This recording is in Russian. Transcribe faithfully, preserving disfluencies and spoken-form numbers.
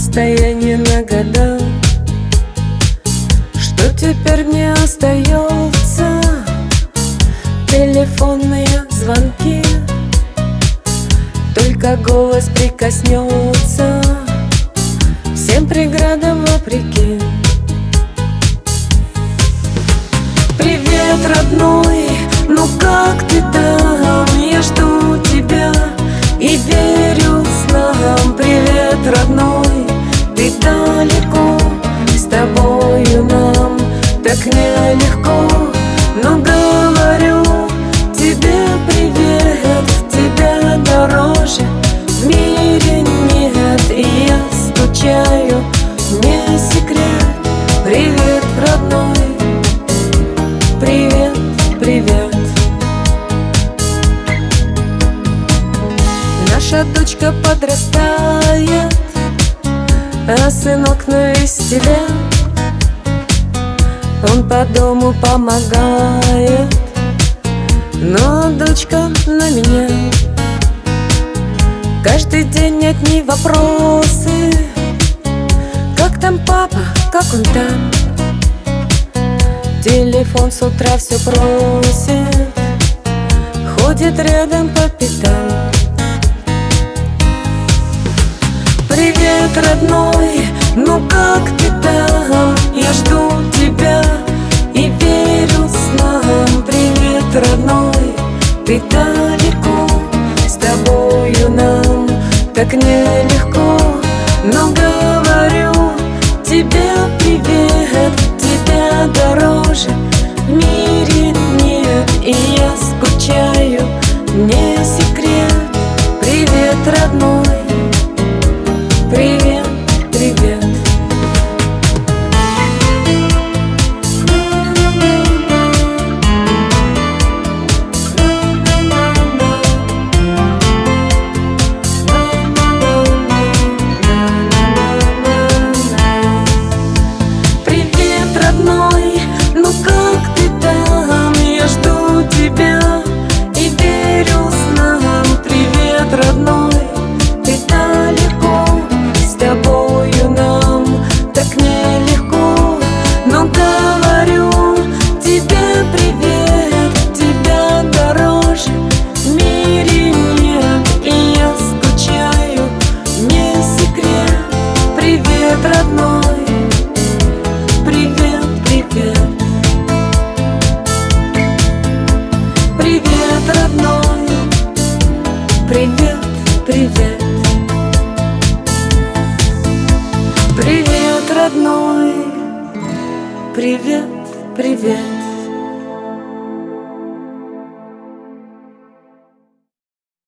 расстояние на года. Что теперь мне остается? Телефонные звонки, только голос прикоснется всем преградам вопреки. Привет, родной, ну как ты там? Я жду тебя и верю снам. Привет, родной, ты далеко, с тобою нам так нелегко. Но говорю тебе привет, тебя дороже в мире нет. И я скучаю, не секрет. Привет, родной, привет, привет. Наша дочка подрастает, а сынок на веселе. Он по дому помогает, но дочка на меня. Каждый день одни вопросы: как там папа, как он там? Телефон с утра все просит, ходит рядом по пятам. Привет, родной, ну как ты там? Я жду тебя и верю снам. Привет, родной, ты далеко, с тобою нам так нелегко. Но говорю тебе привет, тебя дороже в мире нет. И я скучаю, не секрет. Привет, родной, привет, привет. Привет, родной, ну как ты там? Я жду тебя и верю снам. Привет, родной, ты далеко, с тобою нам так нелегко. Но говорю тебе привет, тебя дороже в мире нет. И я скучаю, не секрет. Привет, родной, привет, привет. Привет, родной, привет, привет. Привет, родной, привет, привет.